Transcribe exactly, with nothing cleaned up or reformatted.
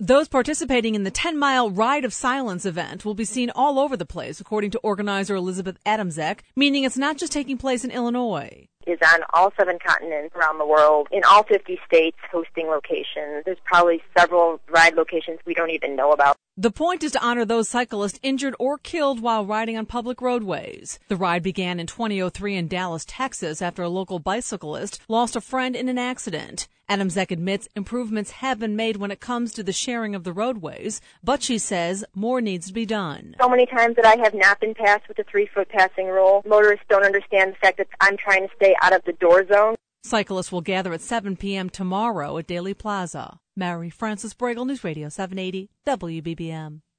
Those participating in the ten-mile Ride of Silence event will be seen all over the place, according to organizer Elizabeth Adamczyk, meaning it's not just taking place in Illinois. Is on all seven continents around the world, in all fifty states, hosting locations. There's probably several ride locations we don't even know about. The point is to honor those cyclists injured or killed while riding on public roadways. The ride began in twenty oh three in Dallas, Texas, after a local bicyclist lost a friend in an accident. Adamczyk admits improvements have been made when it comes to the sharing of the roadways, but she says more needs to be done. So many times that I have not been passed with a three-foot passing rule. Motorists don't understand the fact that I'm trying to stay out of the door zone. Cyclists will gather at seven p.m. tomorrow at Daly Plaza. Mary Frances Bragle, News Radio seven eighty W B B M.